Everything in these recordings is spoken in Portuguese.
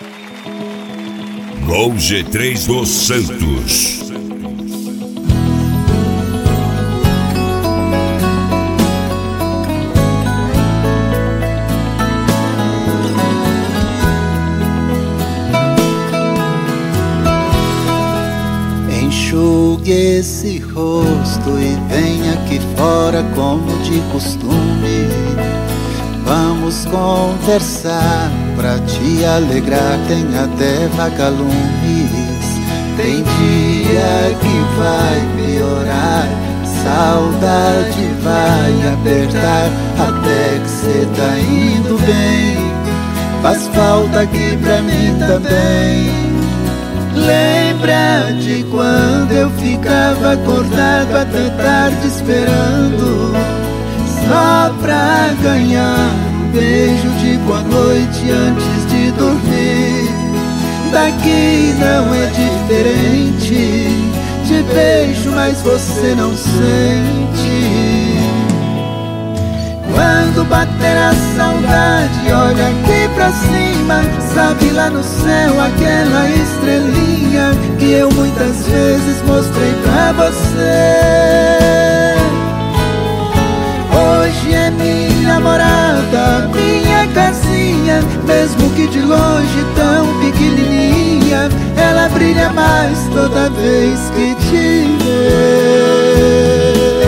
Gol G3 dos Santos. Enxugue esse rosto e venha aqui fora como de costume. Vamos conversar pra te alegrar, tem até vagalumes. Tem dia que vai piorar, saudade vai apertar, até que cê tá indo bem. Faz falta aqui pra mim também. Lembra de quando eu ficava acordado até tarde esperando, só pra ganhar um beijo de boa noite antes de dormir. Daqui não é diferente, te beijo mas você não sente. Quando bater a saudade, olha aqui pra cima, sabe lá no céu aquela estrelinha que eu muitas vezes mostrei pra você. Hoje é minha morada, minha casinha, mesmo que de longe tão pequenininha, ela brilha mais toda vez que te vê.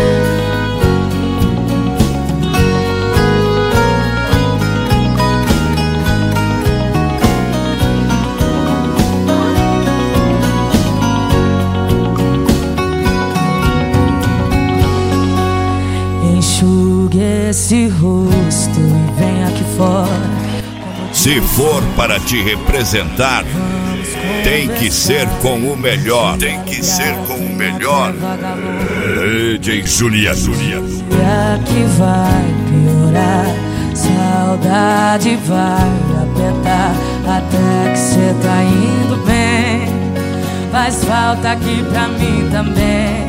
Enxugue esse rosto e vem aqui fora. Se for para te representar, tem que ser com o melhor. Tem que ser com o melhor. DJ Julia. Que vai piorar, saudade vai apertar, até que cê tá indo bem. Faz falta aqui pra mim também.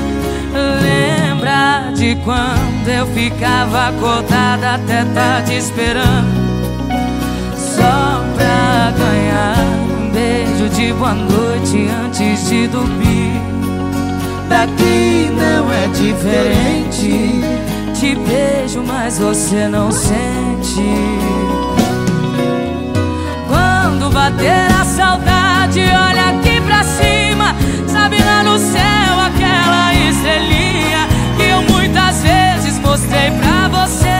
Lembra de quando eu ficava acordada até tarde esperando, só pra ganhar um beijo de boa noite antes de dormir. Daqui não é diferente, te beijo mas você não sente. Quando bater a saudade, olha aqui pra cima, sabe lá no céu aquela estrelinha que eu muitas vezes mostrei pra você.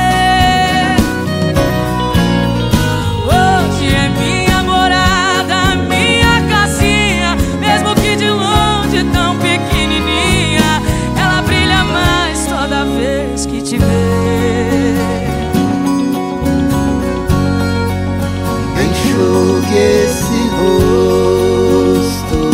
Hoje é minha morada, minha casinha, mesmo que de longe tão pequenininha, ela brilha mais toda vez que te vê. Enxugue esse rosto.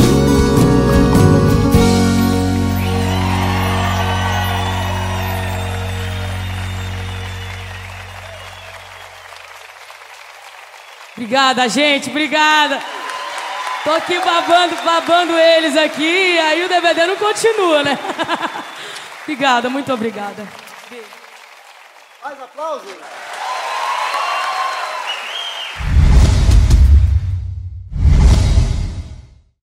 Obrigada, gente, obrigada. Tô aqui babando eles aqui, aí o DVD não continua, né? Obrigada, muito obrigada. Mais aplausos.